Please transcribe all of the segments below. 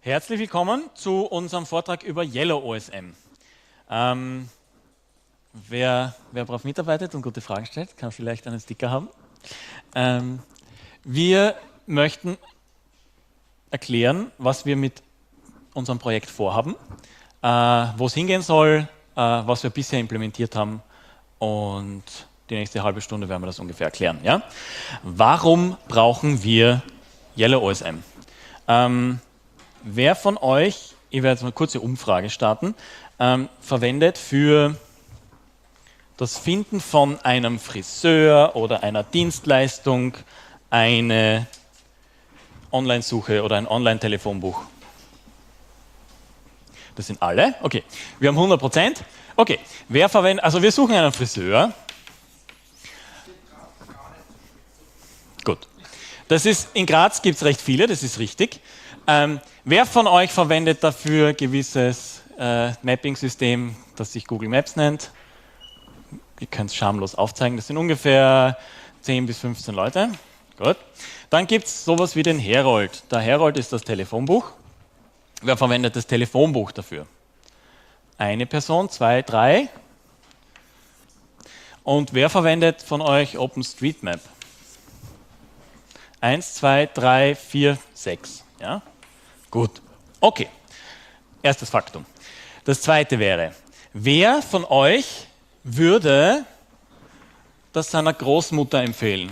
Herzlich willkommen zu unserem Vortrag über Yellow OSM. Wer darauf mitarbeitet und gute Fragen stellt, kann vielleicht einen Sticker haben. Wir möchten erklären, was wir mit unserem Projekt vorhaben, wo es hingehen soll, was wir bisher implementiert haben, und die nächste halbe Stunde werden wir das ungefähr erklären. Ja? Warum brauchen wir Yellow OSM? Wer von euch, ich werde jetzt mal eine kurze Umfrage starten, verwendet für das Finden von einem Friseur oder einer Dienstleistung eine Online-Suche oder ein Online-Telefonbuch? Das sind alle? Okay. Wir haben 100%. Okay. Wer verwendet, also wir suchen einen Friseur. Gut. Das ist, in Graz gibt es recht viele, das ist richtig. Wer von euch verwendet dafür ein gewisses Mapping-System, das sich Google Maps nennt? Ihr könnt es schamlos aufzeigen, das sind ungefähr 10 bis 15 Leute. Gut. Dann gibt es sowas wie den Herold. Der Herold ist das Telefonbuch. Wer verwendet das Telefonbuch dafür? Eine Person, 2, 3. Und wer verwendet von euch OpenStreetMap? 1, 2, 3, 4, 6. Ja? Gut. Okay. Erstes Faktum. Das zweite wäre, wer von euch würde das seiner Großmutter empfehlen?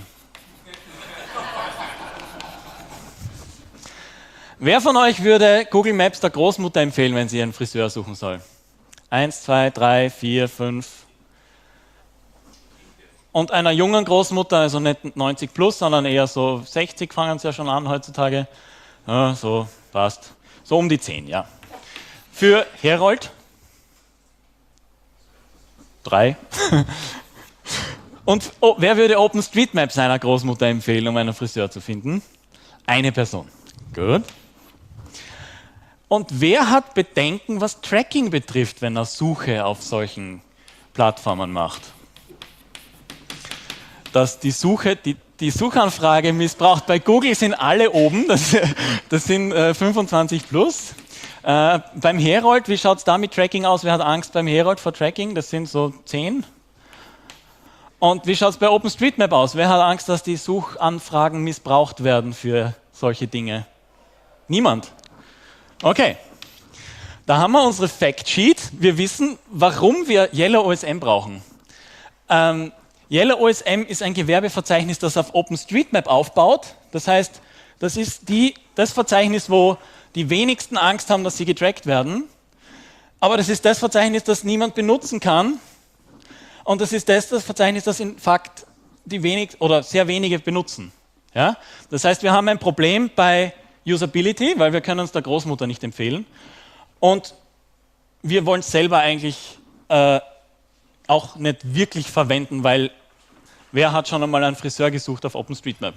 Wer von euch würde Google Maps der Großmutter empfehlen, wenn sie einen Friseur suchen soll? 1, 2, 3, 4, 5. Und einer jungen Großmutter, also nicht 90 plus, sondern eher so 60 fangen sie ja schon an heutzutage. Ja, so, passt. So um die 10, ja. Für Herold? 3. Und wer würde OpenStreetMap seiner Großmutter empfehlen, um einen Friseur zu finden? Eine Person. Gut. Und wer hat Bedenken, was Tracking betrifft, wenn er Suche auf solchen Plattformen macht? Dass die Suchanfrage missbraucht. Bei Google sind alle oben, das sind 25 plus. Beim Herold, wie schaut es da mit Tracking aus? Wer hat Angst beim Herold vor Tracking? Das sind so 10. Und wie schaut es bei OpenStreetMap aus? Wer hat Angst, dass die Suchanfragen missbraucht werden für solche Dinge? Niemand. Okay. Da haben wir unsere Factsheet. Wir wissen, warum wir Yellow OSM brauchen. Yellow OSM ist ein Gewerbeverzeichnis, das auf OpenStreetMap aufbaut. Das heißt, das ist das Verzeichnis, wo die wenigsten Angst haben, dass sie getrackt werden. Aber das ist das Verzeichnis, das niemand benutzen kann. Und das ist das Verzeichnis, das in Fakt sehr wenige benutzen. Ja? Das heißt, wir haben ein Problem bei Usability, weil wir können uns der Großmutter nicht empfehlen. Und wir wollen es selber eigentlich auch nicht wirklich verwenden, weil wer hat schon einmal einen Friseur gesucht auf OpenStreetMap?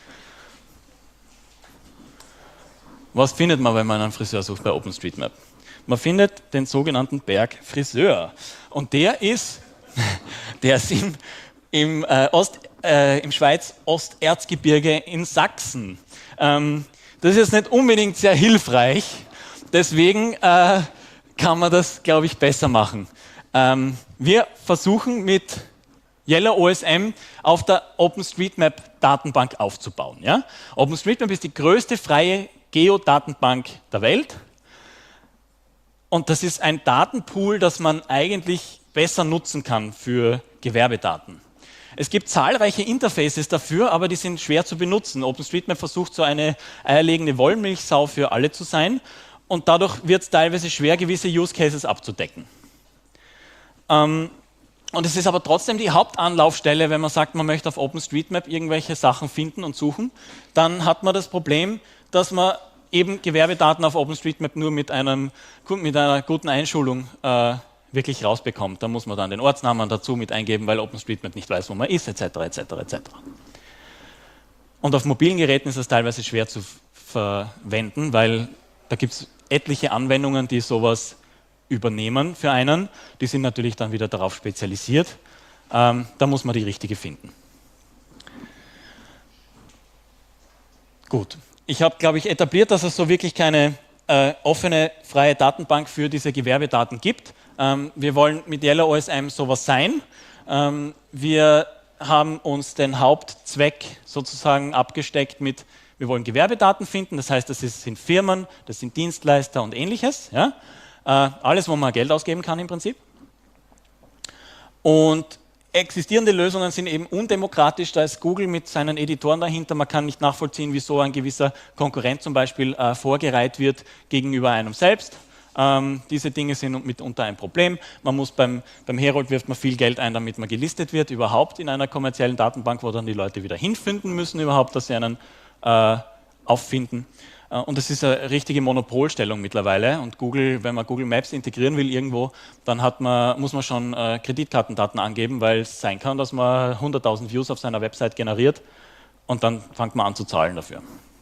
Was findet man, wenn man einen Friseur sucht bei OpenStreetMap? Man findet den sogenannten Berg Friseur. Und der ist im Schweiz-Osterzgebirge in Sachsen. Das ist jetzt nicht unbedingt sehr hilfreich, deswegen kann man das, glaube ich, besser machen. Wir versuchen mit Yellow OSM auf der OpenStreetMap-Datenbank aufzubauen. Ja? OpenStreetMap ist die größte freie Geodatenbank der Welt. Und das ist ein Datenpool, das man eigentlich besser nutzen kann für Gewerbedaten. Es gibt zahlreiche Interfaces dafür, aber die sind schwer zu benutzen. OpenStreetMap versucht, so eine eierlegende Wollmilchsau für alle zu sein. Und dadurch wird es teilweise schwer, gewisse Use Cases abzudecken. Und es ist aber trotzdem die Hauptanlaufstelle, wenn man sagt, man möchte auf OpenStreetMap irgendwelche Sachen finden und suchen. Dann hat man das Problem, dass man eben Gewerbedaten auf OpenStreetMap nur mit einer guten Einschulung wirklich rausbekommt. Da muss man dann den Ortsnamen dazu mit eingeben, weil OpenStreetMap nicht weiß, wo man ist, etc. etc. etc. Und auf mobilen Geräten ist es teilweise schwer zu verwenden, weil da gibt es etliche Anwendungen, die sowas übernehmen für einen. Die sind natürlich dann wieder darauf spezialisiert. Da muss man die richtige finden. Gut. Ich habe, glaube ich, etabliert, dass es so wirklich keine offene, freie Datenbank für diese Gewerbedaten gibt. Wir wollen mit Yellow OSM sowas sein. Wir haben uns den Hauptzweck sozusagen abgesteckt mit, wir wollen Gewerbedaten finden, das heißt, das sind Firmen, das sind Dienstleister und ähnliches. Ja? Alles, wo man Geld ausgeben kann im Prinzip. Und existierende Lösungen sind eben undemokratisch, da ist Google mit seinen Editoren dahinter, man kann nicht nachvollziehen, wieso ein gewisser Konkurrent zum Beispiel vorgereiht wird gegenüber einem selbst. Diese Dinge sind mitunter ein Problem. Man muss beim Herold wirft man viel Geld ein, damit man gelistet wird, überhaupt in einer kommerziellen Datenbank, wo dann die Leute wieder hinfinden müssen, überhaupt, dass sie einen auffinden. Und das ist eine richtige Monopolstellung mittlerweile. Und Google, wenn man Google Maps integrieren will irgendwo, dann muss man schon Kreditkartendaten angeben, weil es sein kann, dass man 100.000 Views auf seiner Website generiert und dann fängt man an zu zahlen dafür.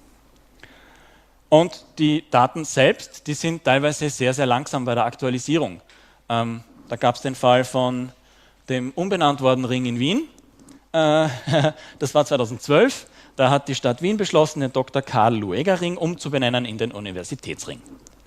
Und die Daten selbst, die sind teilweise sehr, sehr langsam bei der Aktualisierung. Da gab es den Fall von dem umbenannt worden Ring in Wien. Das war 2012. Da hat die Stadt Wien beschlossen, den Dr. Karl-Lueger-Ring umzubenennen in den Universitätsring.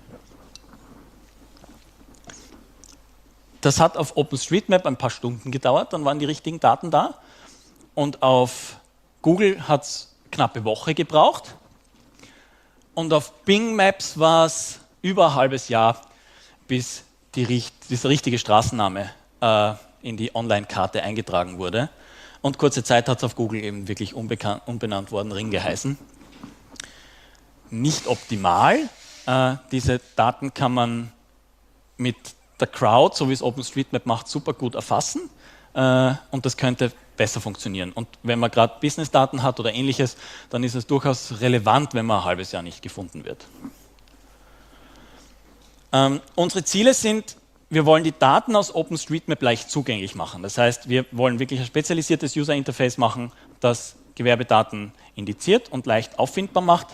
Das hat auf OpenStreetMap ein paar Stunden gedauert, dann waren die richtigen Daten da. Und auf Google hat es knappe Woche gebraucht. Und auf Bing Maps war es über ein halbes Jahr, bis dieser richtige Straßenname in die Online-Karte eingetragen wurde. Und kurze Zeit hat es auf Google eben wirklich umbenannt worden Ring geheißen. Nicht optimal. Diese Daten kann man mit der Crowd, so wie es OpenStreetMap macht, super gut erfassen. Und das könnte besser funktionieren. Und wenn man gerade Business-Daten hat oder ähnliches, dann ist es durchaus relevant, wenn man ein halbes Jahr nicht gefunden wird. Unsere Ziele sind, wir wollen die Daten aus OpenStreetMap leicht zugänglich machen. Das heißt, wir wollen wirklich ein spezialisiertes User-Interface machen, das Gewerbedaten indiziert und leicht auffindbar macht.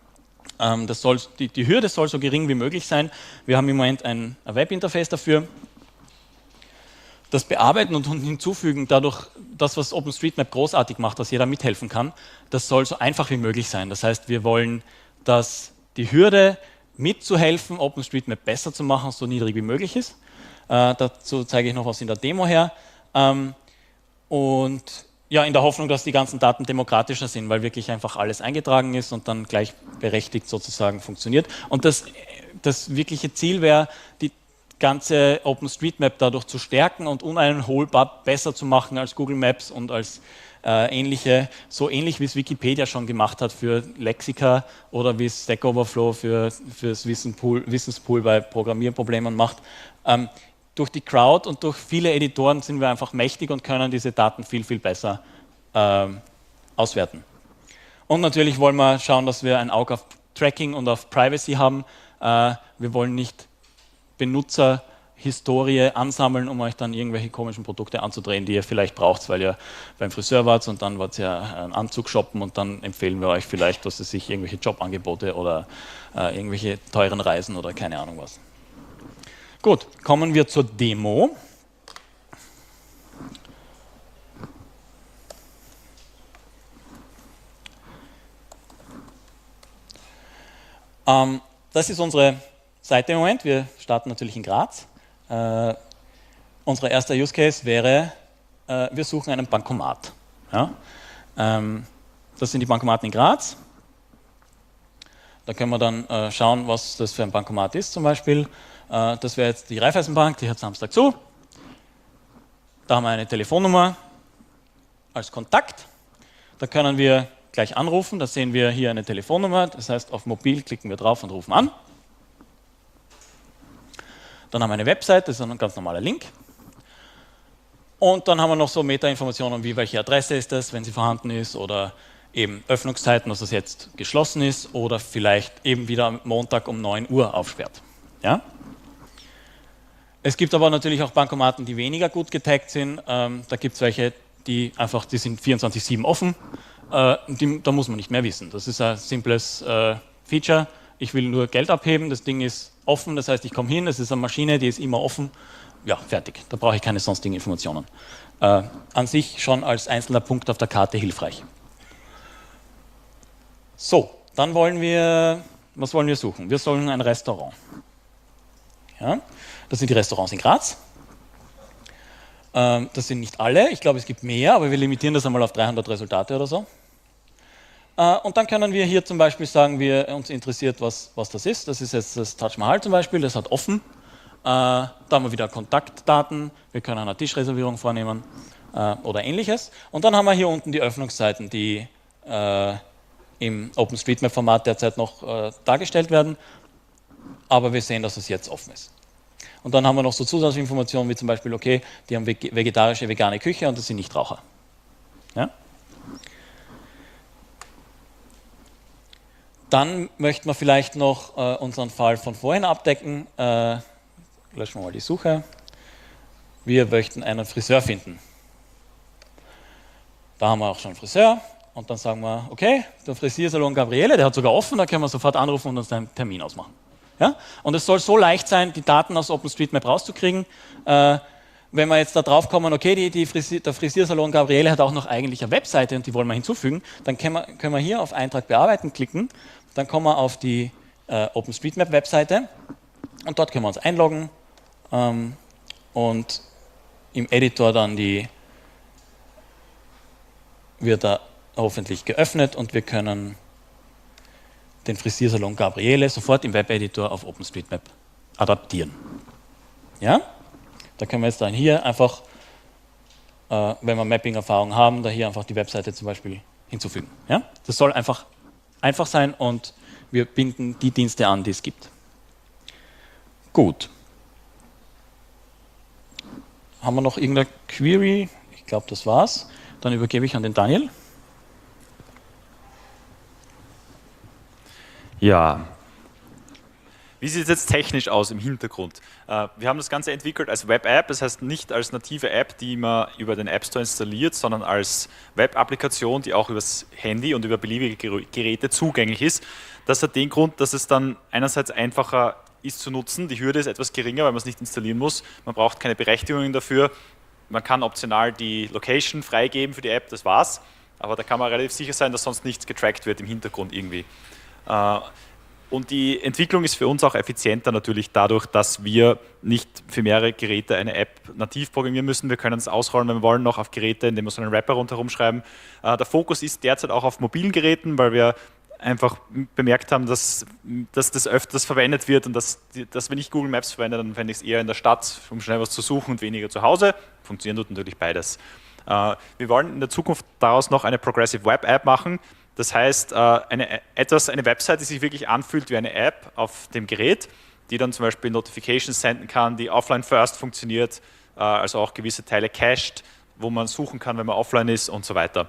Die Hürde soll so gering wie möglich sein. Wir haben im Moment ein Web-Interface dafür. Das Bearbeiten und Hinzufügen, dadurch das, was OpenStreetMap großartig macht, dass jeder mithelfen kann, das soll so einfach wie möglich sein. Das heißt, wir wollen, dass die Hürde mitzuhelfen, OpenStreetMap besser zu machen, so niedrig wie möglich ist. Dazu zeige ich noch was in der Demo her. Und ja, in der Hoffnung, dass die ganzen Daten demokratischer sind, weil wirklich einfach alles eingetragen ist und dann gleichberechtigt sozusagen funktioniert. Und das wirkliche Ziel wäre, die ganze OpenStreetMap dadurch zu stärken und uneinholbar besser zu machen als Google Maps und als ähnliche, so ähnlich wie es Wikipedia schon gemacht hat für Lexika oder wie es Stack Overflow fürs Wissenspool bei Programmierproblemen macht. Durch die Crowd und durch viele Editoren sind wir einfach mächtig und können diese Daten viel, viel besser auswerten. Und natürlich wollen wir schauen, dass wir ein Auge auf Tracking und auf Privacy haben. Wir wollen nicht Benutzerhistorie ansammeln, um euch dann irgendwelche komischen Produkte anzudrehen, die ihr vielleicht braucht, weil ihr beim Friseur wart und dann wart ihr einen Anzug shoppen und dann empfehlen wir euch vielleicht, dass es sich irgendwelche Jobangebote oder irgendwelche teuren Reisen oder keine Ahnung was. Gut, kommen wir zur Demo. Das ist unsere Seite im Moment. Wir starten natürlich in Graz. Unser erster Use Case wäre, wir suchen einen Bankomat. Ja? Das sind die Bankomaten in Graz. Da können wir dann schauen, was das für ein Bankomat ist zum Beispiel. Das wäre jetzt die Raiffeisenbank, die hat Samstag zu. Da haben wir eine Telefonnummer als Kontakt. Da können wir gleich anrufen. Da sehen wir hier eine Telefonnummer. Das heißt, auf Mobil klicken wir drauf und rufen an. Dann haben wir eine Website, das ist ein ganz normaler Link. Und dann haben wir noch so Metainformationen wie welche Adresse ist das, wenn sie vorhanden ist, oder eben Öffnungszeiten, dass es jetzt geschlossen ist, oder vielleicht eben wieder am Montag um 9 Uhr aufsperrt. Ja? Es gibt aber natürlich auch Bankomaten, die weniger gut getaggt sind. Da gibt es welche, die sind 24/7 offen. Da muss man nicht mehr wissen. Das ist ein simples Feature. Ich will nur Geld abheben, das Ding ist offen, das heißt, ich komme hin, es ist eine Maschine, die ist immer offen. Ja, fertig. Da brauche ich keine sonstigen Informationen. An sich schon als einzelner Punkt auf der Karte hilfreich. So, dann wollen wir Was wollen wir suchen? Wir suchen ein Restaurant. Ja? Das sind die Restaurants in Graz. Das sind nicht alle, ich glaube, es gibt mehr, aber wir limitieren das einmal auf 300 Resultate oder so. Und dann können wir hier zum Beispiel sagen, uns interessiert, was das ist. Das ist jetzt das Taj Mahal zum Beispiel, das hat offen. Da haben wir wieder Kontaktdaten, wir können eine Tischreservierung vornehmen oder ähnliches. Und dann haben wir hier unten die Öffnungszeiten, die im OpenStreetMap-Format derzeit noch dargestellt werden, aber wir sehen, dass es jetzt offen ist. Und dann haben wir noch so Zusatzinformationen wie zum Beispiel, okay, die haben vegetarische, vegane Küche und das sind Nichtraucher. Ja? Dann möchten wir vielleicht noch unseren Fall von vorhin abdecken. Löschen wir mal die Suche. Wir möchten einen Friseur finden. Da haben wir auch schon einen Friseur. Und dann sagen wir, okay, der Frisiersalon Gabriele, der hat sogar offen, da können wir sofort anrufen und uns einen Termin ausmachen. Ja? Und es soll so leicht sein, die Daten aus OpenStreetMap rauszukriegen. Wenn wir jetzt da drauf kommen, okay, der Frisiersalon Gabriele hat auch noch eigentlich eine Webseite und die wollen wir hinzufügen, dann können wir hier auf Eintrag bearbeiten klicken, dann kommen wir auf die OpenStreetMap-Webseite und dort können wir uns einloggen und im Editor dann wird er hoffentlich geöffnet und wir können den Frisiersalon Gabriele sofort im Webeditor auf OpenStreetMap adaptieren. Ja? Da können wir jetzt dann hier einfach, wenn wir Mapping-Erfahrung haben, da hier einfach die Webseite zum Beispiel hinzufügen. Ja? Das soll einfach sein und wir binden die Dienste an, die es gibt. Gut. Haben wir noch irgendeine Query? Ich glaube, das war's. Dann übergebe ich an den Daniel. Ja. Wie sieht es jetzt technisch aus im Hintergrund? Wir haben das Ganze entwickelt als Web-App, das heißt nicht als native App, die man über den App Store installiert, sondern als Web-Applikation, die auch übers Handy und über beliebige Geräte zugänglich ist. Das hat den Grund, dass es dann einerseits einfacher ist zu nutzen, die Hürde ist etwas geringer, weil man es nicht installieren muss, man braucht keine Berechtigungen dafür, man kann optional die Location freigeben für die App, das war's, aber da kann man relativ sicher sein, dass sonst nichts getrackt wird im Hintergrund irgendwie. Und die Entwicklung ist für uns auch effizienter natürlich dadurch, dass wir nicht für mehrere Geräte eine App nativ programmieren müssen. Wir können es ausrollen, wenn wir wollen, noch auf Geräte, indem wir so einen Wrapper rundherum schreiben. Der Fokus ist derzeit auch auf mobilen Geräten, weil wir einfach bemerkt haben, dass das öfters verwendet wird und dass wenn ich Google Maps verwende, dann verwende ich es eher in der Stadt, um schnell was zu suchen und weniger zu Hause. Funktioniert natürlich beides. Wir wollen in der Zukunft daraus noch eine Progressive Web App machen. Das heißt, eine Website, die sich wirklich anfühlt wie eine App auf dem Gerät, die dann zum Beispiel Notifications senden kann, die offline first funktioniert, also auch gewisse Teile cached, wo man suchen kann, wenn man offline ist und so weiter.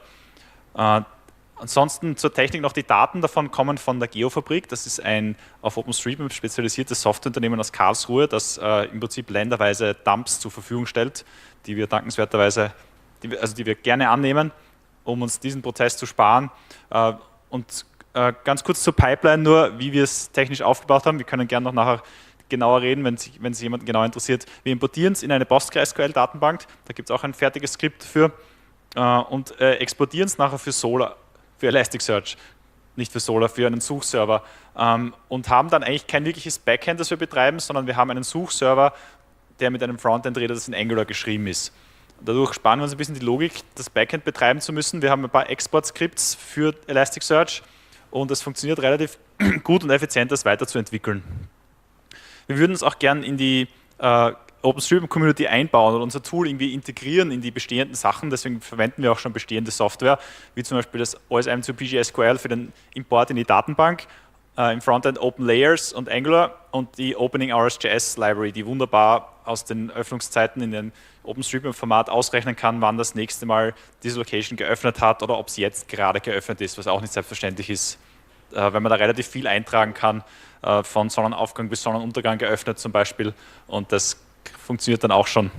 Ansonsten zur Technik noch, die Daten davon kommen von der Geofabrik. Das ist ein auf OpenStreetMap spezialisiertes Softwareunternehmen aus Karlsruhe, das im Prinzip länderweise Dumps zur Verfügung stellt, die wir dankenswerterweise, die wir gerne annehmen, um uns diesen Prozess zu sparen. Und ganz kurz zur Pipeline nur, wie wir es technisch aufgebaut haben. Wir können gerne noch nachher genauer reden, wenn sich jemand genau interessiert. Wir importieren es in eine PostgreSQL-Datenbank, da gibt es auch ein fertiges Skript dafür und exportieren es nachher für Solr, für Elasticsearch, nicht für Solr, für einen Suchserver und haben dann eigentlich kein wirkliches Backend, das wir betreiben, sondern wir haben einen Suchserver, der mit einem Frontend-Reader, das in Angular geschrieben ist. Dadurch sparen wir uns ein bisschen die Logik, das Backend betreiben zu müssen. Wir haben ein paar Export-Skripts für Elasticsearch und es funktioniert relativ gut und effizient, das weiterzuentwickeln. Wir würden es auch gern in die OpenStreetMap-Community einbauen oder unser Tool irgendwie integrieren in die bestehenden Sachen. Deswegen verwenden wir auch schon bestehende Software, wie zum Beispiel das OSM2PGSQL für den Import in die Datenbank, im Frontend OpenLayers und Angular und die Opening RSJS Library, die wunderbar aus den Öffnungszeiten in den OpenStreetMap-Format ausrechnen kann, wann das nächste Mal diese Location geöffnet hat oder ob sie jetzt gerade geöffnet ist, was auch nicht selbstverständlich ist, wenn man da relativ viel eintragen kann, von Sonnenaufgang bis Sonnenuntergang geöffnet zum Beispiel, und das funktioniert dann auch schon.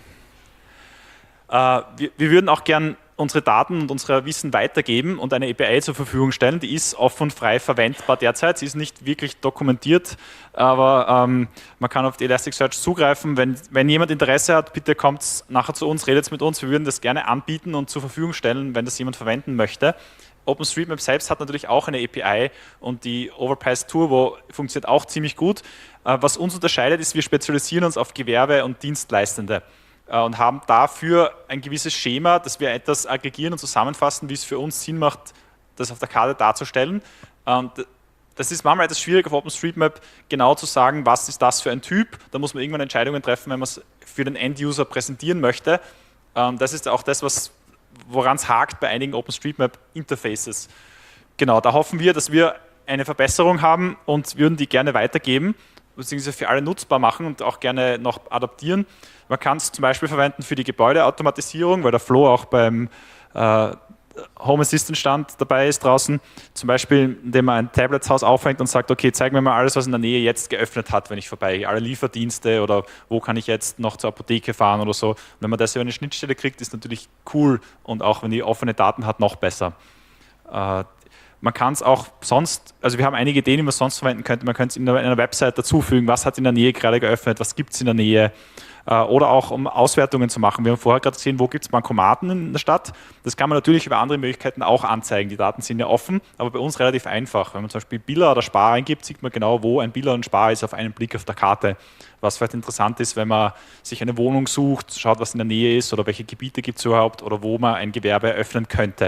Wir würden auch gern unsere Daten und unser Wissen weitergeben und eine API zur Verfügung stellen. Die ist offen und frei verwendbar derzeit. Sie ist nicht wirklich dokumentiert, aber man kann auf die Elasticsearch zugreifen. Wenn jemand Interesse hat, bitte kommt nachher zu uns, redet mit uns. Wir würden das gerne anbieten und zur Verfügung stellen, wenn das jemand verwenden möchte. OpenStreetMap selbst hat natürlich auch eine API und die Overpass Turbo funktioniert auch ziemlich gut. Was uns unterscheidet, ist, wir spezialisieren uns auf Gewerbe und Dienstleistende und haben dafür ein gewisses Schema, dass wir etwas aggregieren und zusammenfassen, wie es für uns Sinn macht, das auf der Karte darzustellen. Das ist manchmal etwas schwierig auf OpenStreetMap genau zu sagen, was ist das für ein Typ. Da muss man irgendwann Entscheidungen treffen, wenn man es für den End-User präsentieren möchte. Das ist auch das, woran es hakt bei einigen OpenStreetMap-Interfaces. Genau, da hoffen wir, dass wir eine Verbesserung haben und würden die gerne weitergeben, beziehungsweise für alle nutzbar machen und auch gerne noch adaptieren. Man kann es zum Beispiel verwenden für die Gebäudeautomatisierung, weil der Flo auch beim Home Assistant Stand dabei ist draußen, zum Beispiel, indem man ein Tabletshaus aufhängt und sagt, okay, zeig mir mal alles, was in der Nähe jetzt geöffnet hat, wenn ich vorbeigehe, alle Lieferdienste oder wo kann ich jetzt noch zur Apotheke fahren oder so. Und wenn man das über eine Schnittstelle kriegt, ist natürlich cool und auch wenn die offene Daten hat, noch besser. Man kann es auch sonst, also wir haben einige Ideen, die man sonst verwenden könnte. Man könnte es in einer Website dazufügen, was hat in der Nähe gerade geöffnet, was gibt es in der Nähe. Oder auch um Auswertungen zu machen. Wir haben vorher gerade gesehen, wo gibt es Bankomaten in der Stadt. Das kann man natürlich über andere Möglichkeiten auch anzeigen. Die Daten sind ja offen, aber bei uns relativ einfach. Wenn man zum Beispiel Billa oder Spar eingibt, sieht man genau, wo ein Billa und Spar ist auf einen Blick auf der Karte. Was vielleicht interessant ist, wenn man sich eine Wohnung sucht, schaut, was in der Nähe ist oder welche Gebiete gibt es überhaupt oder wo man ein Gewerbe eröffnen könnte.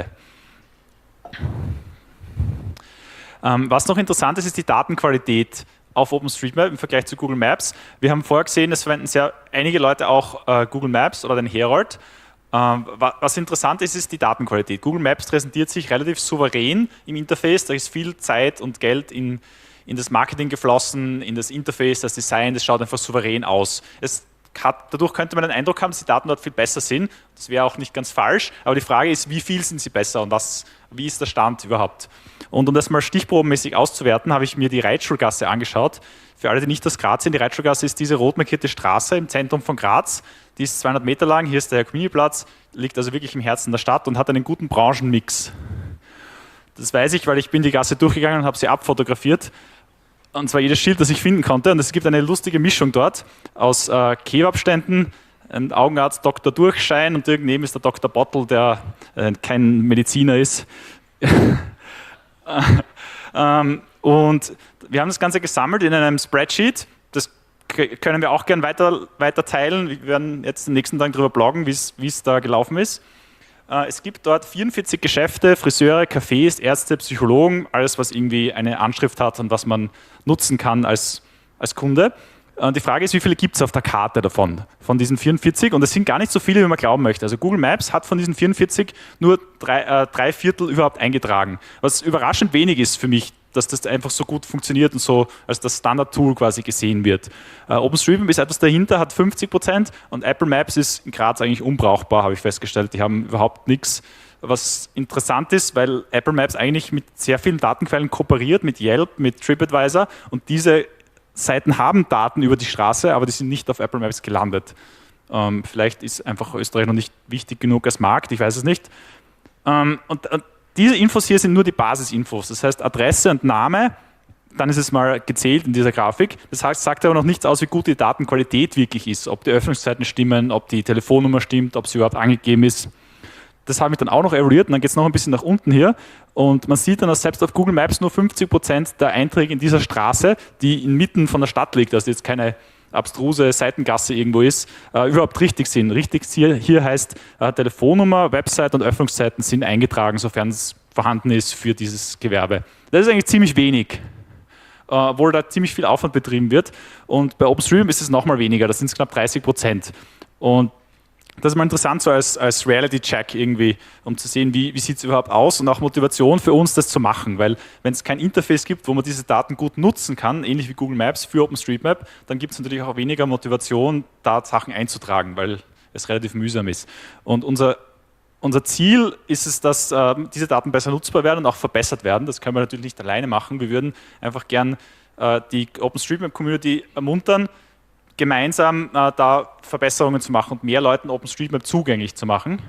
Was noch interessant ist, ist die Datenqualität auf OpenStreetMap im Vergleich zu Google Maps. Wir haben vorher gesehen, es verwenden sehr einige Leute auch Google Maps oder den Herold. Was interessant ist, ist die Datenqualität. Google Maps präsentiert sich relativ souverän im Interface. Da ist viel Zeit und Geld in das Marketing geflossen, in das Interface, das Design. Das schaut einfach souverän aus. Dadurch könnte man den Eindruck haben, dass die Daten dort viel besser sind. Das wäre auch nicht ganz falsch. Aber die Frage ist, wie viel sind sie besser und wie ist der Stand überhaupt? Und um das mal stichprobenmäßig auszuwerten, habe ich mir die Reitschulgasse angeschaut. Für alle, die nicht aus Graz sind, die Reitschulgasse ist diese rot markierte Straße im Zentrum von Graz. Die ist 200 Meter lang, hier ist der Herr-Comini-Platz, liegt also wirklich im Herzen der Stadt und hat einen guten Branchenmix. Das weiß ich, weil ich bin die Gasse durchgegangen und habe sie abfotografiert. Und zwar jedes Schild, das ich finden konnte. Und es gibt eine lustige Mischung dort aus Kebabständen, ein Augenarzt Dr. Durchschein und daneben ist der Dr. Bottle, der kein Mediziner ist. Und wir haben das Ganze gesammelt in einem Spreadsheet. Das können wir auch gerne weiter teilen. Wir werden jetzt den nächsten Tag darüber bloggen, wie es da gelaufen ist. Es gibt dort 44 Geschäfte, Friseure, Cafés, Ärzte, Psychologen, alles, was irgendwie eine Anschrift hat und was man nutzen kann als Kunde. Die Frage ist, wie viele gibt es auf der Karte davon, von diesen 44? Und es sind gar nicht so viele, wie man glauben möchte. Also Google Maps hat von diesen 44 nur drei Viertel überhaupt eingetragen. Was überraschend wenig ist für mich, dass das einfach so gut funktioniert und so als das Standard-Tool quasi gesehen wird. OpenStreetMap ist etwas dahinter, hat 50% und Apple Maps ist in Graz eigentlich unbrauchbar, habe ich festgestellt. Die haben überhaupt nichts. Was interessant ist, weil Apple Maps eigentlich mit sehr vielen Datenquellen kooperiert, mit Yelp, mit TripAdvisor und diese Seiten haben Daten über die Straße, aber die sind nicht auf Apple Maps gelandet. Vielleicht ist einfach Österreich noch nicht wichtig genug als Markt, ich weiß es nicht. Und diese Infos hier sind nur die Basisinfos, das heißt Adresse und Name, dann ist es mal gezählt in dieser Grafik. Das heißt, sagt aber noch nichts aus, wie gut die Datenqualität wirklich ist, ob die Öffnungszeiten stimmen, ob die Telefonnummer stimmt, ob sie überhaupt angegeben ist. Das habe ich dann auch noch evaluiert und dann geht es noch ein bisschen nach unten hier und man sieht dann, dass selbst auf Google Maps nur 50% der Einträge in dieser Straße, die inmitten von der Stadt liegt, also jetzt keine abstruse Seitengasse irgendwo ist, überhaupt richtig sind. Richtig hier heißt Telefonnummer, Website und Öffnungszeiten sind eingetragen, sofern es vorhanden ist für dieses Gewerbe. Das ist eigentlich ziemlich wenig, obwohl da ziemlich viel Aufwand betrieben wird und bei OpenStreetMap ist es nochmal weniger, das sind knapp 30%. Und das ist mal interessant so als Reality-Check irgendwie, um zu sehen, wie sieht es überhaupt aus und auch Motivation für uns, das zu machen, weil wenn es kein Interface gibt, wo man diese Daten gut nutzen kann, ähnlich wie Google Maps für OpenStreetMap, dann gibt es natürlich auch weniger Motivation, da Sachen einzutragen, weil es relativ mühsam ist. Und unser Ziel ist es, dass diese Daten besser nutzbar werden und auch verbessert werden. Das können wir natürlich nicht alleine machen. Wir würden einfach gern die OpenStreetMap-Community ermuntern, gemeinsam da Verbesserungen zu machen und mehr Leuten OpenStreetMap zugänglich zu machen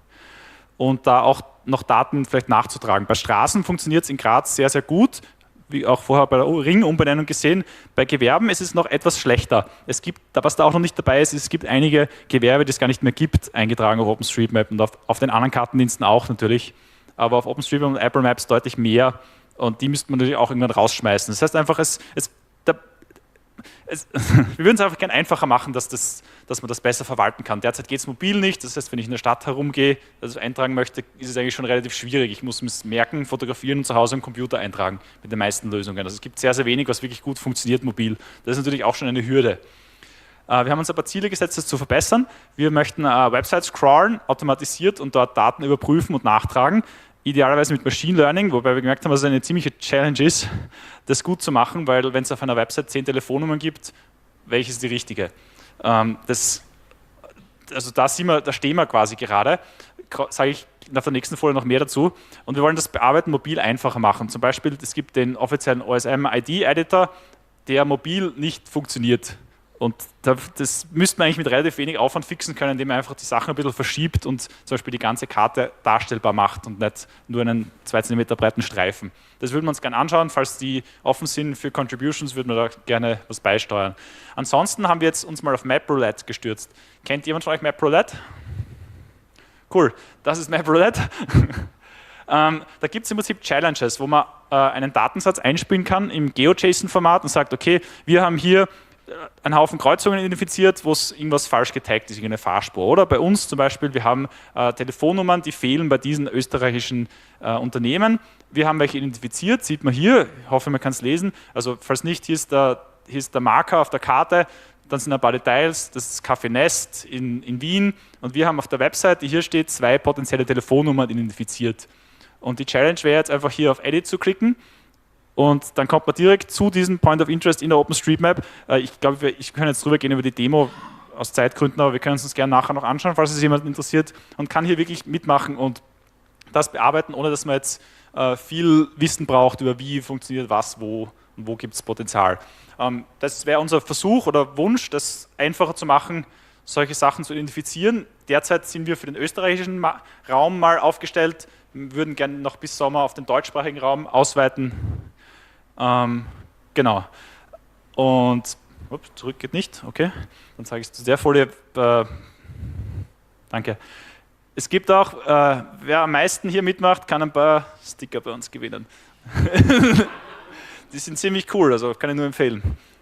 und da auch noch Daten vielleicht nachzutragen. Bei Straßen funktioniert es in Graz sehr, sehr gut, wie auch vorher bei der Ring-Umbenennung gesehen. Bei Gewerben ist es noch etwas schlechter. Was da auch noch nicht dabei ist, es gibt einige Gewerbe, die es gar nicht mehr gibt, eingetragen auf OpenStreetMap und auf den anderen Kartendiensten auch natürlich. aber auf OpenStreetMap und Apple Maps deutlich mehr und die müsste man natürlich auch irgendwann rausschmeißen. Das heißt einfach, wir würden es einfach gerne einfacher machen, dass man das besser verwalten kann. Derzeit geht es mobil nicht, das heißt, wenn ich in der Stadt herumgehe, das eintragen möchte, ist es eigentlich schon relativ schwierig. Ich muss es merken, fotografieren und zu Hause am Computer eintragen mit den meisten Lösungen. Also es gibt sehr, sehr wenig, was wirklich gut funktioniert mobil. Das ist natürlich auch schon eine Hürde. Wir haben uns aber Ziele gesetzt, das zu verbessern. Wir möchten Websites crawlen, automatisiert und dort Daten überprüfen und nachtragen. Idealerweise mit Machine Learning, wobei wir gemerkt haben, dass es eine ziemliche Challenge ist, das gut zu machen, weil wenn es auf einer Website 10 Telefonnummern gibt, welche ist die richtige? Also da stehen wir quasi gerade, sage ich nach der nächsten Folie noch mehr dazu. Und wir wollen das Bearbeiten mobil einfacher machen. Zum Beispiel, es gibt den offiziellen OSM-ID-Editor, der mobil nicht funktioniert. Und das müsste man eigentlich mit relativ wenig Aufwand fixen können, indem man einfach die Sachen ein bisschen verschiebt und zum Beispiel die ganze Karte darstellbar macht und nicht nur einen 2 cm breiten Streifen. Das würden wir uns gerne anschauen. Falls die offen sind für Contributions, würden wir da gerne was beisteuern. Ansonsten haben wir jetzt uns mal auf MapRoulette gestürzt. Kennt jemand von euch MapRoulette? Cool, das ist MapRoulette. Da gibt es im Prinzip Challenges, wo man einen Datensatz einspielen kann im GeoJSON-Format und sagt, okay, wir haben hier einen Haufen Kreuzungen identifiziert, wo es irgendwas falsch getaggt ist, irgendeine Fahrspur. Oder bei uns zum Beispiel, wir haben Telefonnummern, die fehlen bei diesen österreichischen Unternehmen. Wir haben welche identifiziert, sieht man hier, ich hoffe, man kann es lesen. Also falls nicht, hier ist der Marker auf der Karte, dann sind ein paar Details, das ist Café Nest in Wien und wir haben auf der Webseite, hier steht, 2 potenzielle Telefonnummern identifiziert. Und die Challenge wäre jetzt einfach hier auf Edit zu klicken. Und dann kommt man direkt zu diesem Point of Interest in der OpenStreetMap. Ich glaube, ich kann jetzt drüber gehen über die Demo aus Zeitgründen, aber wir können es uns gerne nachher noch anschauen, falls es jemanden interessiert. Und kann hier wirklich mitmachen und das bearbeiten, ohne dass man jetzt viel Wissen braucht über wie funktioniert was, wo und wo gibt es Potenzial. Das wäre unser Versuch oder Wunsch, das einfacher zu machen, solche Sachen zu identifizieren. Derzeit sind wir für den österreichischen Raum mal aufgestellt. Wir würden gerne noch bis Sommer auf den deutschsprachigen Raum ausweiten. Genau. Und zurück geht nicht, okay. Dann zeige ich es zu der Folie. Danke. Es gibt auch, wer am meisten hier mitmacht, kann ein paar Sticker bei uns gewinnen. Die sind ziemlich cool, also kann ich nur empfehlen.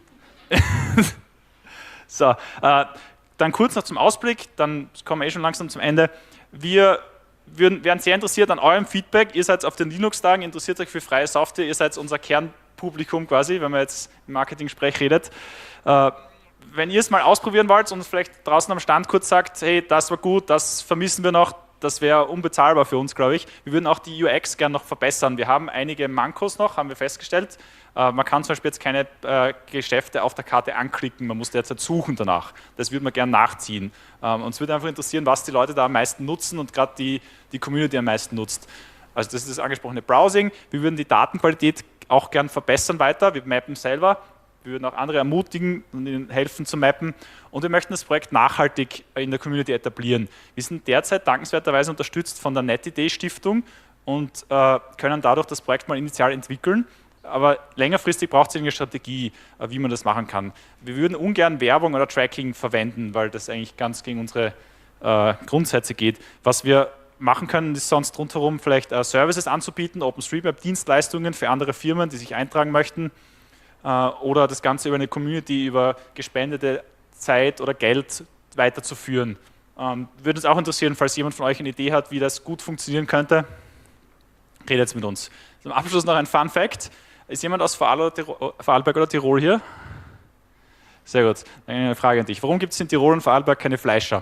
So, dann kurz noch zum Ausblick, dann kommen wir schon langsam zum Ende. Wir wären sehr interessiert an eurem Feedback. Ihr seid auf den Linux-Tagen, interessiert euch für freie Software, ihr seid unser Kernpublikum quasi, wenn man jetzt im Marketing-Sprech redet. Wenn ihr es mal ausprobieren wollt und vielleicht draußen am Stand kurz sagt, hey, das war gut, das vermissen wir noch, das wäre unbezahlbar für uns, glaube ich. Wir würden auch die UX gerne noch verbessern. Wir haben einige Mankos noch, haben wir festgestellt. Man kann zum Beispiel jetzt keine Geschäfte auf der Karte anklicken, man muss derzeit suchen danach. Das würde man gerne nachziehen. Uns würde einfach interessieren, was die Leute da am meisten nutzen und gerade die Community am meisten nutzt. Also das ist das angesprochene Browsing. Wir würden die Datenqualität auch gern verbessern weiter. Wir mappen selber. Wir würden auch andere ermutigen und ihnen helfen zu mappen. Und wir möchten das Projekt nachhaltig in der Community etablieren. Wir sind derzeit dankenswerterweise unterstützt von der NetID-Stiftung und können dadurch das Projekt mal initial entwickeln. Aber längerfristig braucht es eine Strategie, wie man das machen kann. Wir würden ungern Werbung oder Tracking verwenden, weil das eigentlich ganz gegen unsere Grundsätze geht. Was wir machen können, ist sonst rundherum vielleicht Services anzubieten, OpenStreetMap-Dienstleistungen für andere Firmen, die sich eintragen möchten. Oder das Ganze über eine Community, über gespendete Zeit oder Geld weiterzuführen. Würde uns auch interessieren, falls jemand von euch eine Idee hat, wie das gut funktionieren könnte, redet jetzt mit uns. Zum Abschluss noch ein Fun Fact. Ist jemand aus Vorarlberg oder Tirol hier? Sehr gut. Dann eine Frage an dich. Warum gibt es in Tirol und Vorarlberg keine Fleischer?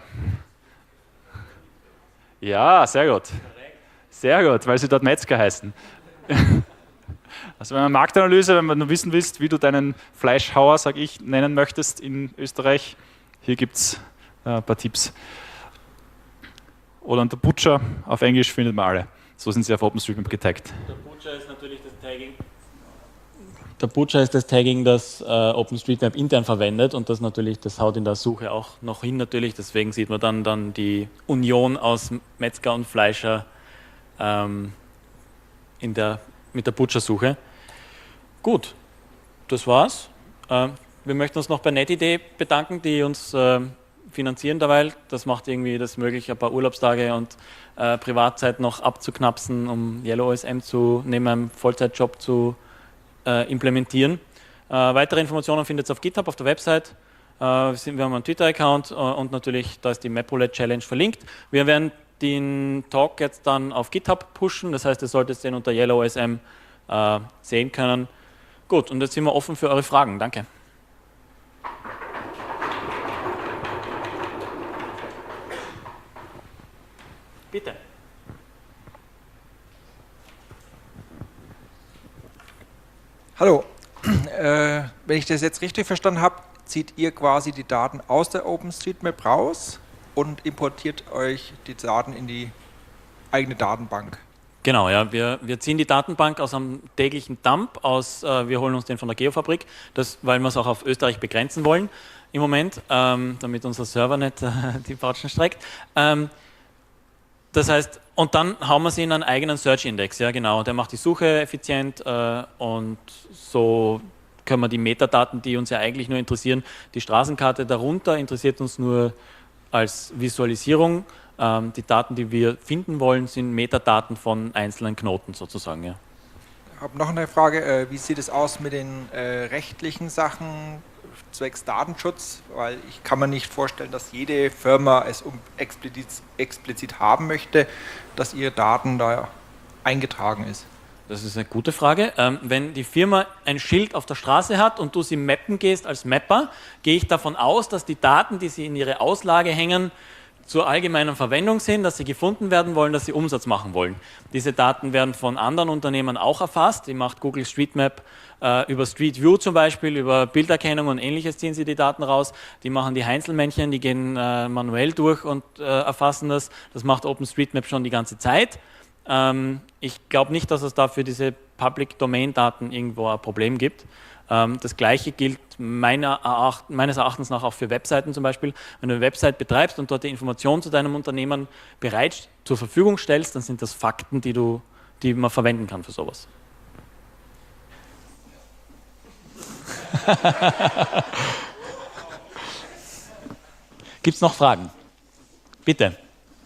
Ja, sehr gut. Sehr gut, weil sie dort Metzger heißen. Also wenn man Marktanalyse, wenn du wissen willst, wie du deinen Fleischhauer, sage ich, nennen möchtest in Österreich, hier gibt es ein paar Tipps. Oder unter Butcher, auf Englisch findet man alle. So sind sie auf OpenStreetMap getaggt. Der Butcher ist natürlich das Tagging. Der Butcher ist das Tagging, das OpenStreetMap intern verwendet und das haut in der Suche auch noch hin natürlich. Deswegen sieht man dann die Union aus Metzger und Fleischer mit der Butcher-Suche. Gut, das war's. Wir möchten uns noch bei NetID bedanken, die uns finanzieren derweil. Das macht irgendwie das möglich, ein paar Urlaubstage und Privatzeit noch abzuknapsen, um Yellow OSM neben einem Vollzeitjob zu implementieren. Weitere Informationen findet ihr auf GitHub, auf der Website. Wir haben einen Twitter-Account und natürlich, da ist die MapRoulette Challenge verlinkt. Wir werden den Talk jetzt dann auf GitHub pushen, das heißt, ihr solltet den unter Yellow OSM sehen können. Gut, und jetzt sind wir offen für eure Fragen. Danke. Bitte. Hallo, wenn ich das jetzt richtig verstanden habe, zieht ihr quasi die Daten aus der OpenStreetMap raus und importiert euch die Daten in die eigene Datenbank. Genau, ja, wir ziehen die Datenbank aus einem täglichen Dump aus, wir holen uns den von der Geofabrik, weil wir es auch auf Österreich begrenzen wollen im Moment, damit unser Server nicht die Patschen streckt. Das heißt, und dann hauen wir sie in einen eigenen Search-Index, ja genau, der macht die Suche effizient und so können wir die Metadaten, die uns ja eigentlich nur interessieren, die Straßenkarte darunter interessiert uns nur als Visualisierung. Die Daten, die wir finden wollen, sind Metadaten von einzelnen Knoten sozusagen. Ja. Ich habe noch eine Frage, wie sieht es aus mit den rechtlichen Sachen zwecks Datenschutz? Weil ich kann mir nicht vorstellen, dass jede Firma es explizit haben möchte, dass ihre Daten da eingetragen ist. Das ist eine gute Frage. Wenn die Firma ein Schild auf der Straße hat und du sie mappen gehst als Mapper, gehe ich davon aus, dass die Daten, die sie in ihre Auslage hängen, zur allgemeinen Verwendung sind, dass sie gefunden werden wollen, dass sie Umsatz machen wollen. Diese Daten werden von anderen Unternehmen auch erfasst. Die macht Google Street Map über Street View zum Beispiel, über Bilderkennung und ähnliches ziehen sie die Daten raus. Die machen die Heinzelmännchen, die gehen manuell durch und erfassen das. Das macht OpenStreetMap schon die ganze Zeit. Ich glaube nicht, dass es da für diese Public-Domain-Daten irgendwo ein Problem gibt. Das Gleiche gilt meines Erachtens nach auch für Webseiten zum Beispiel. Wenn du eine Website betreibst und dort die Informationen zu deinem Unternehmen bereit zur Verfügung stellst, dann sind das Fakten, die man verwenden kann für sowas. Gibt es noch Fragen? Bitte.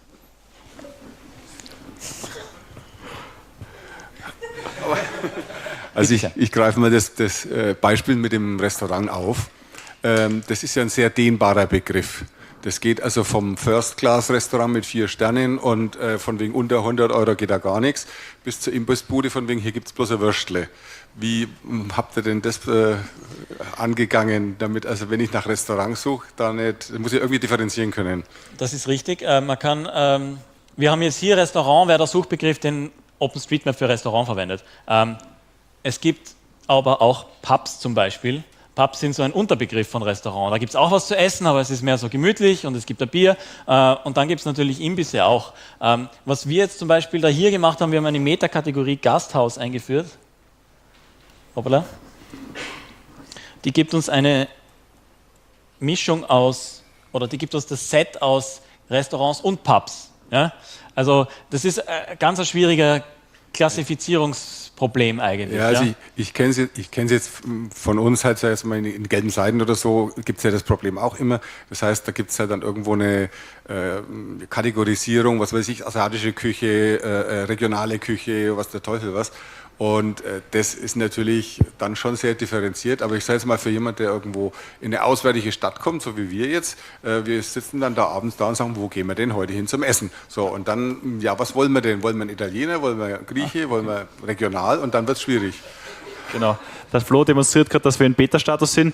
Also ich greife mal das Beispiel mit dem Restaurant auf. Das ist ja ein sehr dehnbarer Begriff. Das geht also vom First-Class-Restaurant mit 4 Sternen und von wegen unter 100 Euro geht da gar nichts, bis zur Imbissbude von wegen hier gibt es bloß ein Würstle. Wie habt ihr denn das angegangen, damit, also wenn ich nach Restaurant suche, da muss ich irgendwie differenzieren können? Das ist richtig. Wir haben jetzt hier Restaurant, wäre der Suchbegriff, den OpenStreetMap für Restaurant verwendet. Es gibt aber auch Pubs zum Beispiel. Pubs sind so ein Unterbegriff von Restaurant. Da gibt es auch was zu essen, aber es ist mehr so gemütlich und es gibt ein Bier. Und dann gibt es natürlich Imbisse auch. Was wir jetzt zum Beispiel da hier gemacht haben, wir haben eine Metakategorie Gasthaus eingeführt. Hoppala. Die gibt uns eine Mischung aus, oder die gibt uns das Set aus Restaurants und Pubs. Ja? Also das ist ein ganz schwieriger Klassifizierungsproblem eigentlich. Ja, also ich kenne es jetzt von uns halt, sag ich mal, in gelben Seiten oder so, gibt es ja das Problem auch immer. Das heißt, da gibt es halt dann irgendwo eine Kategorisierung, was weiß ich, asiatische Küche, regionale Küche, was der Teufel was. Und das ist natürlich dann schon sehr differenziert, aber ich sage jetzt mal für jemanden, der irgendwo in eine auswärtige Stadt kommt, so wie wir jetzt, wir sitzen dann da abends da und sagen, wo gehen wir denn heute hin zum Essen? So, und dann, ja, was wollen wir denn? Wollen wir einen Italiener, wollen wir einen Grieche, wollen wir regional? Und dann wird es schwierig. Genau. Der Flo demonstriert gerade, dass wir in Beta-Status sind.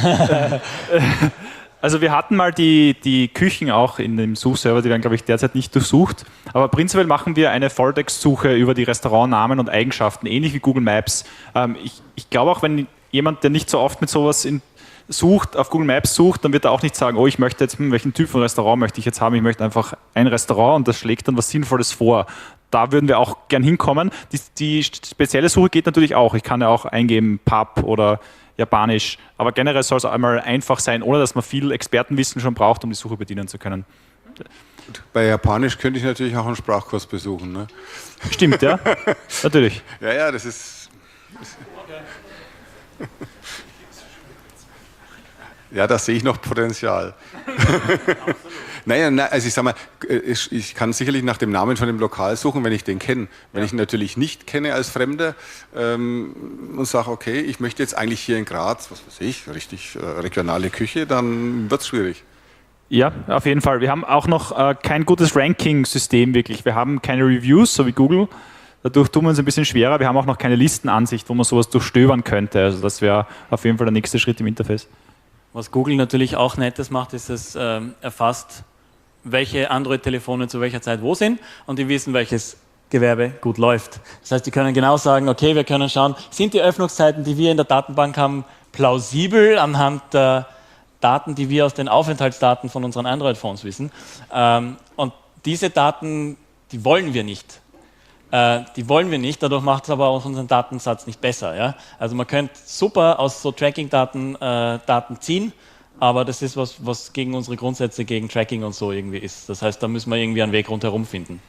Also wir hatten mal die Küchen auch in dem Suchserver, die werden, glaube ich, derzeit nicht durchsucht. Aber prinzipiell machen wir eine Volltext-Suche über die Restaurantnamen und Eigenschaften, ähnlich wie Google Maps. Ich glaube auch, wenn jemand, der nicht so oft mit sowas sucht, auf Google Maps sucht, dann wird er auch nicht sagen, oh, ich möchte jetzt, welchen Typ von Restaurant möchte ich jetzt haben, ich möchte einfach ein Restaurant und das schlägt dann was Sinnvolles vor. Da würden wir auch gern hinkommen. Die spezielle Suche geht natürlich auch. Ich kann ja auch eingeben Pub oder Japanisch, aber generell soll es einmal einfach sein, ohne dass man viel Expertenwissen schon braucht, um die Suche bedienen zu können. Bei Japanisch könnte ich natürlich auch einen Sprachkurs besuchen. Ne? Stimmt, ja, natürlich. Ja, das ist... Ja, da sehe ich noch Potenzial. Naja, also ich sag mal, ich kann sicherlich nach dem Namen von dem Lokal suchen, wenn ich den kenne. Wenn ich ihn natürlich nicht kenne als Fremder und sage, okay, ich möchte jetzt eigentlich hier in Graz, was weiß ich, richtig regionale Küche, dann wird es schwierig. Ja, auf jeden Fall. Wir haben auch noch kein gutes Ranking-System wirklich. Wir haben keine Reviews, so wie Google. Dadurch tun wir uns ein bisschen schwerer. Wir haben auch noch keine Listenansicht, wo man sowas durchstöbern könnte. Also das wäre auf jeden Fall der nächste Schritt im Interface. Was Google natürlich auch Nettes macht, ist, es erfasst, welche Android-Telefone zu welcher Zeit wo sind und die wissen, welches Gewerbe gut läuft. Das heißt, die können genau sagen, okay, wir können schauen, sind die Öffnungszeiten, die wir in der Datenbank haben, plausibel anhand der Daten, die wir aus den Aufenthaltsdaten von unseren Android-Phones wissen. Und diese Daten, die wollen wir nicht. Dadurch macht es aber auch unseren Datensatz nicht besser. Ja? Also man könnte super aus so Tracking-Daten Daten ziehen, aber das ist was gegen unsere Grundsätze, gegen Tracking und so irgendwie ist. Das heißt, da müssen wir irgendwie einen Weg rundherum finden.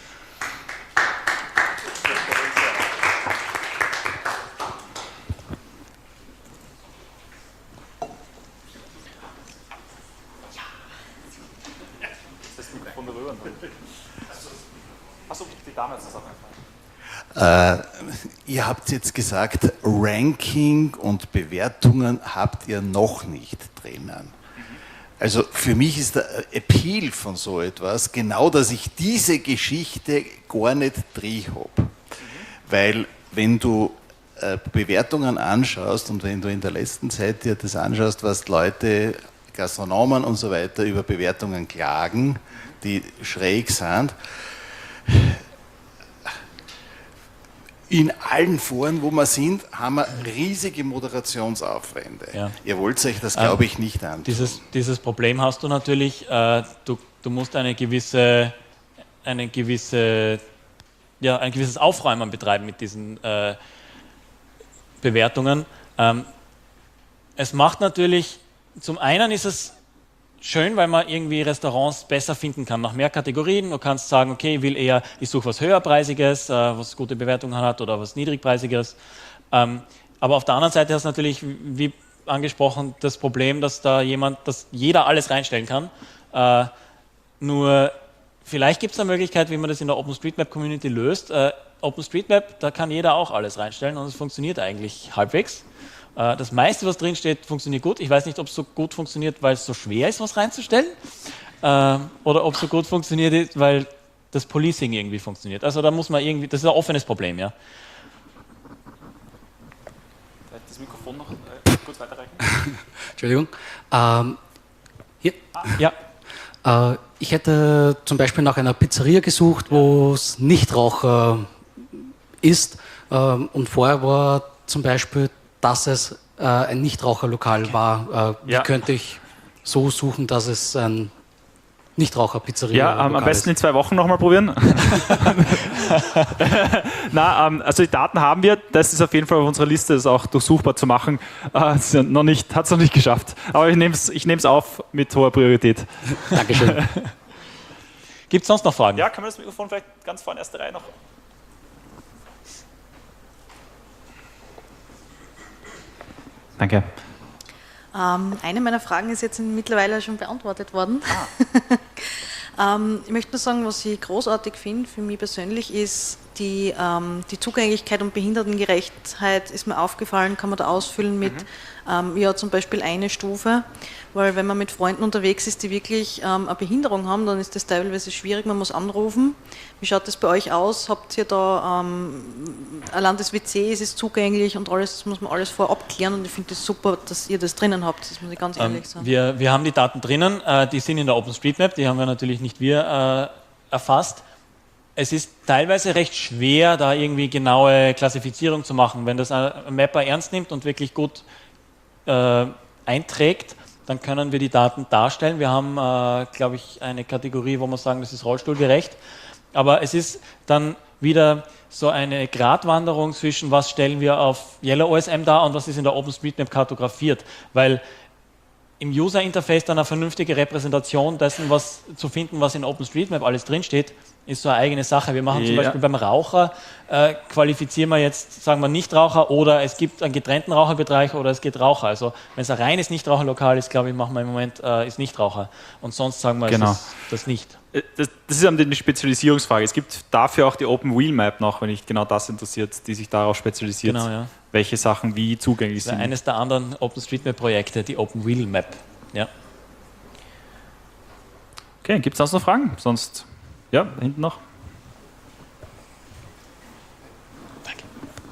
Ihr habt jetzt gesagt, Ranking und Bewertungen habt ihr noch nicht drinnen. Also für mich ist der Appeal von so etwas genau, dass ich diese Geschichte gar nicht drin habe. Weil wenn du Bewertungen anschaust und wenn du in der letzten Zeit dir das anschaust, was Leute, Gastronomen und so weiter über Bewertungen klagen, die schräg sind, in allen Foren, wo wir sind, haben wir riesige Moderationsaufwände. Ja. Ihr wollt euch das, glaube ich, nicht antun. Dieses Problem hast du natürlich. Du musst ein gewisses Aufräumen betreiben mit diesen Bewertungen. Es macht natürlich, zum einen ist es schön, weil man irgendwie Restaurants besser finden kann, nach mehr Kategorien. Du kannst sagen, okay, ich suche was Höherpreisiges, was gute Bewertungen hat oder was Niedrigpreisiges. Aber auf der anderen Seite hast du natürlich, wie angesprochen, das Problem, dass jeder alles reinstellen kann. Nur vielleicht gibt es eine Möglichkeit, wie man das in der OpenStreetMap-Community löst. OpenStreetMap, da kann jeder auch alles reinstellen und es funktioniert eigentlich halbwegs. Das meiste, was drin steht, funktioniert gut. Ich weiß nicht, ob es so gut funktioniert, weil es so schwer ist, was reinzustellen, oder ob es so gut funktioniert, weil das Policing irgendwie funktioniert. Also da muss man irgendwie, das ist ein offenes Problem, ja. Das Mikrofon noch kurz weiterreichen. Entschuldigung. Hier? Ja. Ich hätte zum Beispiel nach einer Pizzeria gesucht, wo es Nichtraucher ist. Und vorher war zum Beispiel, dass es ein Nichtraucherlokal war. Wie könnte ich so suchen, dass es ein Nichtraucher-Pizzeria am besten in 2 Wochen nochmal probieren. Also die Daten haben wir. Das ist auf jeden Fall auf unserer Liste, das auch durchsuchbar zu machen. Hat es noch nicht geschafft. Aber ich nehme es auf mit hoher Priorität. Dankeschön. Gibt es sonst noch Fragen? Ja, kann man das Mikrofon vielleicht ganz vorne, erste Reihe noch? Danke. Eine meiner Fragen ist jetzt mittlerweile schon beantwortet worden. Ich möchte nur sagen, was ich großartig finde, für mich persönlich ist die Zugänglichkeit und Behindertengerechtheit ist mir aufgefallen, kann man da ausfüllen mit zum Beispiel eine Stufe, weil wenn man mit Freunden unterwegs ist, die wirklich eine Behinderung haben, dann ist das teilweise schwierig, man muss anrufen. Wie schaut das bei euch aus? Habt ihr da allein das WC, ist es zugänglich und alles, das muss man alles vorab klären und ich finde das super, dass ihr das drinnen habt, das muss ich ganz ehrlich sagen. Wir haben die Daten drinnen, die sind in der OpenStreetMap, die haben wir natürlich nicht erfasst. Es ist teilweise recht schwer, da irgendwie genaue Klassifizierung zu machen. Wenn das ein Mapper ernst nimmt und wirklich gut einträgt, dann können wir die Daten darstellen. Wir haben, glaube ich, eine Kategorie, wo wir sagen, das ist rollstuhlgerecht. Aber es ist dann wieder so eine Gratwanderung zwischen, was stellen wir auf YellowOSM dar und was ist in der OpenStreetMap kartografiert. Weil im User-Interface dann eine vernünftige Repräsentation dessen, was zu finden, was in OpenStreetMap alles drinsteht, ist so eine eigene Sache. Wir machen zum Beispiel beim Raucher, qualifizieren wir jetzt, sagen wir Nichtraucher oder es gibt einen getrennten Raucherbereich oder es geht Raucher. Also wenn es ein reines Nichtraucherlokal ist, glaube ich, machen wir im Moment ist Nichtraucher. Und sonst sagen wir, es ist das nicht. Das ist eine Spezialisierungsfrage. Es gibt dafür auch die Open Wheel Map noch, wenn dich genau das interessiert, die sich darauf spezialisiert, welche Sachen wie zugänglich sind. Eines der anderen OpenStreetMap-Projekte, die Open Wheel Map. Ja. Okay, gibt es sonst noch Fragen? Sonst, ja, hinten noch. Danke.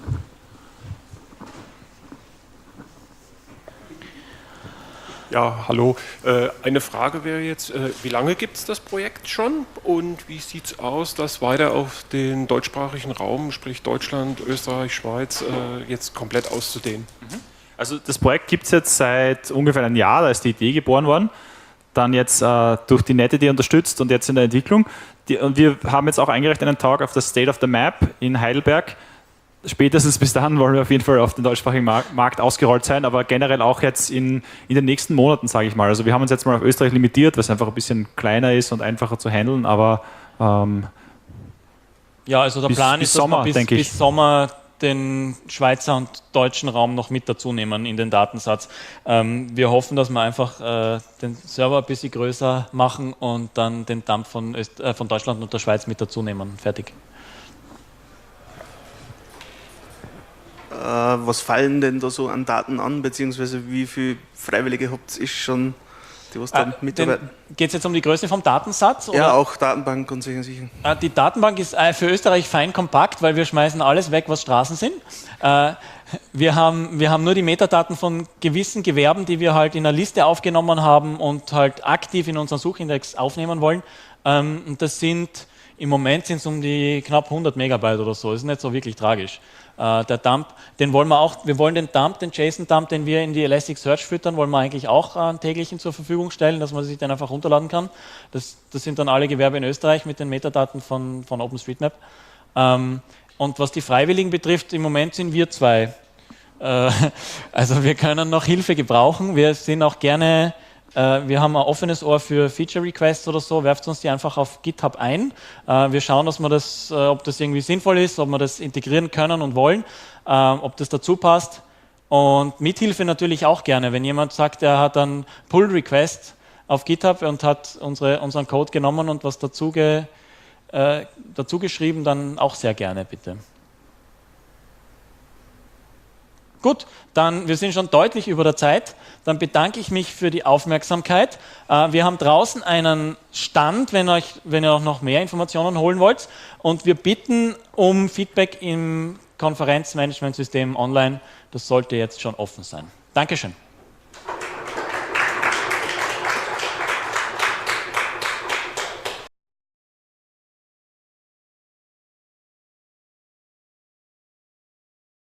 Ja, hallo. Eine Frage wäre jetzt, wie lange gibt es das Projekt schon und wie sieht es aus, das weiter auf den deutschsprachigen Raum, sprich Deutschland, Österreich, Schweiz, jetzt komplett auszudehnen? Also das Projekt gibt es jetzt seit ungefähr einem Jahr, da ist die Idee geboren worden, dann jetzt durch die NetID unterstützt und jetzt in der Entwicklung. Und wir haben jetzt auch eingereicht einen Talk auf das State of the Map in Heidelberg. Spätestens bis dahin wollen wir auf jeden Fall auf den deutschsprachigen Markt ausgerollt sein, aber generell auch jetzt in den nächsten Monaten, sage ich mal. Also wir haben uns jetzt mal auf Österreich limitiert, weil es einfach ein bisschen kleiner ist und einfacher zu handeln, aber ja, also der Plan ist, dass Sommer, wir bis Sommer den Schweizer und deutschen Raum noch mit dazu nehmen in den Datensatz. Wir hoffen, dass wir einfach den Server ein bisschen größer machen und dann den Dump von Deutschland und der Schweiz mit dazu nehmen. Fertig. Was fallen denn da so an Daten an, beziehungsweise wie viele Freiwillige habt ihr schon, die was da mitarbeiten? Geht es jetzt um die Größe vom Datensatz? Oder? Ja, auch Datenbank und solche Sachen. Die Datenbank ist für Österreich fein kompakt, weil wir schmeißen alles weg, was Straßen sind. Wir haben nur die Metadaten von gewissen Gewerben, die wir halt in einer Liste aufgenommen haben und halt aktiv in unseren Suchindex aufnehmen wollen. Und das sind, im Moment sind es um die knapp 100 Megabyte oder so. Das ist nicht so wirklich tragisch. Der Dump, wir wollen den Dump, den JSON-Dump, den wir in die Elasticsearch füttern, wollen wir eigentlich auch täglichen zur Verfügung stellen, dass man sich den einfach runterladen kann. Das sind dann alle Gewerbe in Österreich mit den Metadaten von OpenStreetMap. Und was die Freiwilligen betrifft, im Moment sind wir 2. Also wir können noch Hilfe gebrauchen. Wir sind auch gerne, wir haben ein offenes Ohr für Feature-Requests oder so, werft uns die einfach auf GitHub ein. Wir schauen, dass wir das, ob das irgendwie sinnvoll ist, ob wir das integrieren können und wollen, ob das dazu passt. Und Mithilfe natürlich auch gerne. Wenn jemand sagt, er hat einen Pull-Request auf GitHub und hat unseren Code genommen und was dazu geschrieben, dann auch sehr gerne, bitte. Gut, dann, wir sind schon deutlich über der Zeit. Dann bedanke ich mich für die Aufmerksamkeit. Wir haben draußen einen Stand, wenn ihr auch noch mehr Informationen holen wollt. Und wir bitten um Feedback im Konferenzmanagementsystem online. Das sollte jetzt schon offen sein. Dankeschön.